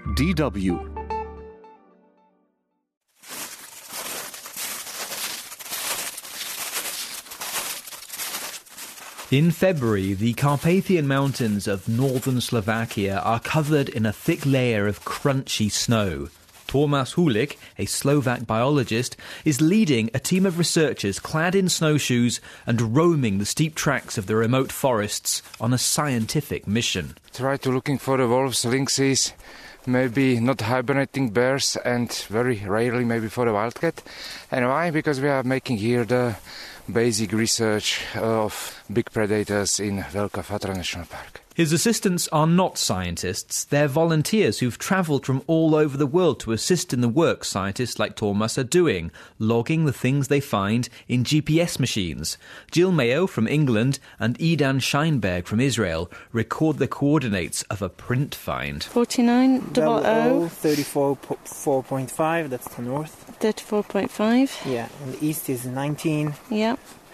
DW. In February, the Carpathian Mountains of northern Slovakia are covered in a thick layer of crunchy snow. Tomáš Hulik, a Slovak biologist, is leading a team of researchers clad in snowshoes and roaming the steep tracks of the remote forests on a scientific mission. Try to looking for the wolves, lynxes, maybe not hibernating bears, and very rarely maybe for the wildcat. And why? Because we are making here the basic research of big predators in Veľká Fatra National Park. His assistants are not scientists, they're volunteers who've travelled from all over the world to assist in the work scientists like Tomáš are doing, logging the things they find in GPS machines. Jill Mayo from England and Idan Scheinberg from Israel record the coordinates of a print find. 4900 34.5, that's the north. 34.5. Yeah, and the east is 19. Yeah.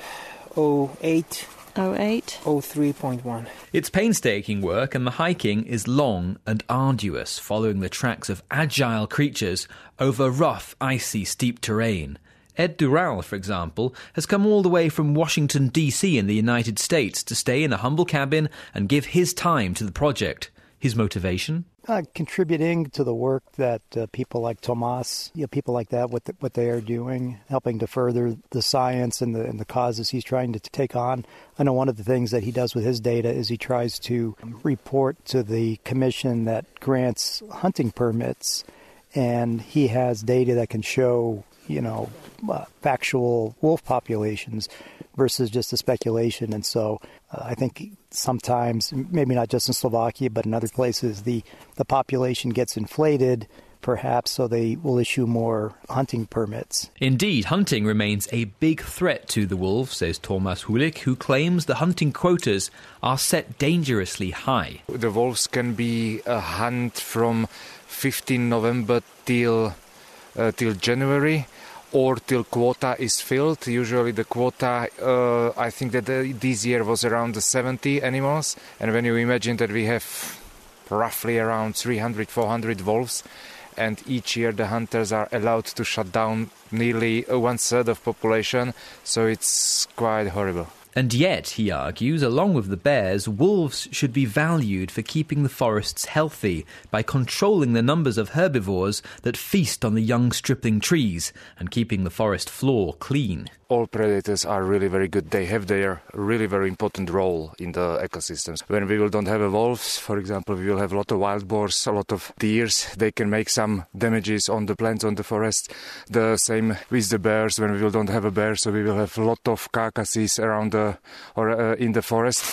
08. 03.1. It's painstaking work, and the hiking is long and arduous, following the tracks of agile creatures over rough, icy, steep terrain. Ed Dural, for example, has come all the way from Washington, D.C. in the United States to stay in a humble cabin and give his time to the project. His motivation? Contributing to the work that people like Tomáš, people like that, what they are doing, helping to further the science and the causes he's trying to take on. I know one of the things that he does with his data is he tries to report to the commission that grants hunting permits, and he has data that can show, factual wolf populations versus just a speculation. And so I think sometimes, maybe not just in Slovakia, but in other places, the population gets inflated, perhaps, so they will issue more hunting permits. Indeed, hunting remains a big threat to the wolf, says Tomáš Hulik, who claims the hunting quotas are set dangerously high. The wolves can be a hunt from 15 November till January, or till quota is filled. Usually the quota, I think that this year was around 70 animals. And when you imagine that we have roughly around 300-400 wolves, and each year the hunters are allowed to shut down nearly 1/3 of population, so it's quite horrible. And yet, he argues, along with the bears, wolves should be valued for keeping the forests healthy by controlling the numbers of herbivores that feast on the young stripling trees and keeping the forest floor clean. All predators are really very good. They have their really very important role in the ecosystems. When we don't have wolves, for example, we will have a lot of wild boars, a lot of deers. They can make some damages on the plants, on the forest. The same with the bears. When we don't have a bear, so we will have a lot of carcasses around in the forest.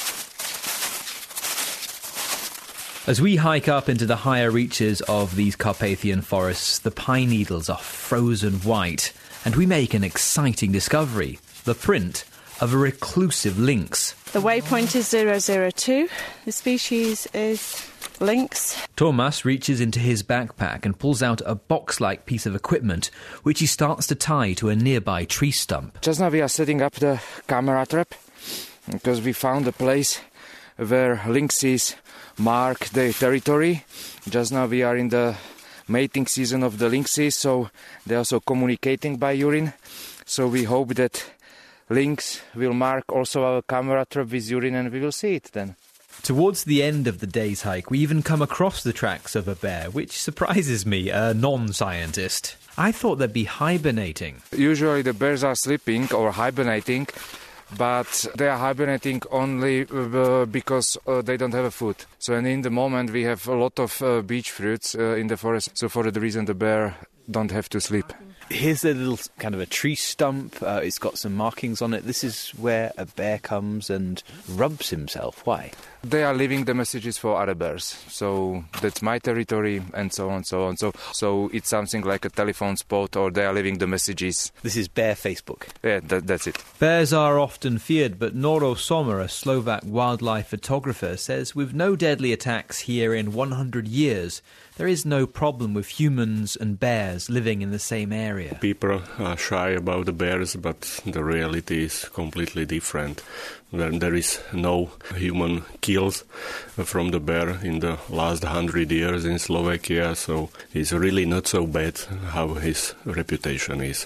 As we hike up into the higher reaches of these Carpathian forests, the pine needles are frozen white, and we make an exciting discovery, the print of a reclusive lynx. The waypoint is 002. The species is lynx. Tomáš reaches into his backpack and pulls out a box-like piece of equipment, which he starts to tie to a nearby tree stump. Just now we are setting up the camera trap, because we found a place where lynxes mark their territory. Just now we are in the mating season of the lynxes, so they're also communicating by urine. So we hope that lynx will mark also our camera trap with urine, and we will see it then. Towards the end of the day's hike, we even come across the tracks of a bear, which surprises me, a non-scientist. I thought they'd be hibernating. Usually the bears are sleeping or hibernating, but they are hibernating only because they don't have a food. So and in the moment we have a lot of beech fruits in the forest, so for that reason the bear don't have to sleep. Here's a little kind of a tree stump. It's got some markings on it. This is where a bear comes and rubs himself. Why? They are leaving the messages for other bears. So that's my territory, and so on, so on. So it's something like a telephone spot, or they are leaving the messages. This is Bear Facebook. Yeah, that's it. Bears are often feared, but Noro Sommer, a Slovak wildlife photographer, says with no deadly attacks here in 100 years, there is no problem with humans and bears living in the same area. People are shy about the bears, but the reality is completely different. There is no human kills from the bear in the last 100 years in Slovakia, so it's really not so bad how his reputation is.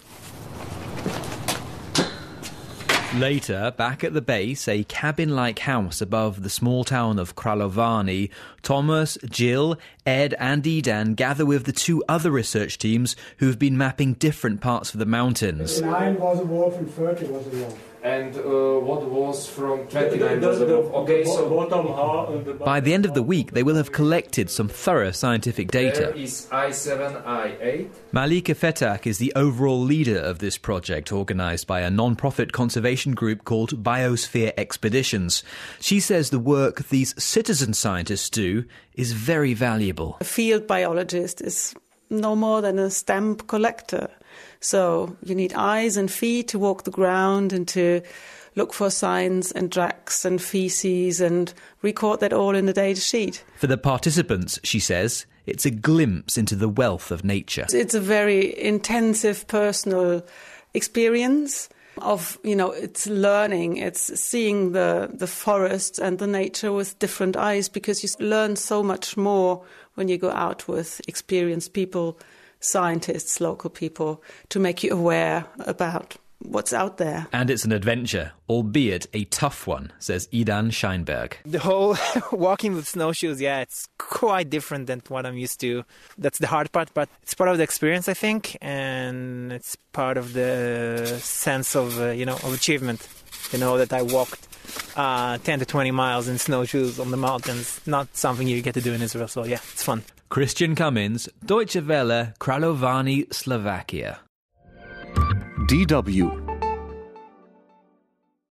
Later, back at the base, a cabin-like house above the small town of Kráľovany, Thomas, Jill, Ed and Idan gather with the two other research teams who've been mapping different parts of the mountains. 9 was a wolf and 30 was a wolf. And what was from 29 was a wolf? Okay, so by the end of the week, they will have collected some thorough scientific data. There is I7, I8. Malika Fetak is the overall leader of this project, organised by a non-profit conservation group called Biosphere Expeditions. She says the work these citizen scientists do is very valuable. A field biologist is no more than a stamp collector. So you need eyes and feet to walk the ground and to look for signs and tracks and feces and record that all in a data sheet. For the participants, she says, it's a glimpse into the wealth of nature. It's a very intensive personal experience of, it's learning, it's seeing the forest and the nature with different eyes, because you learn so much more when you go out with experienced people, scientists, local people, to make you aware about what's out there. And it's an adventure, albeit a tough one, says Idan Scheinberg. The whole walking with snowshoes, it's quite different than what I'm used to. That's the hard part, but it's part of the experience, I think, and it's part of the sense of, of achievement. That I walked 10 to 20 miles in snowshoes on the mountains. Not something you get to do in Israel, so it's fun. Christian Cummins, Deutsche Welle, Kráľovany, Slovakia. DW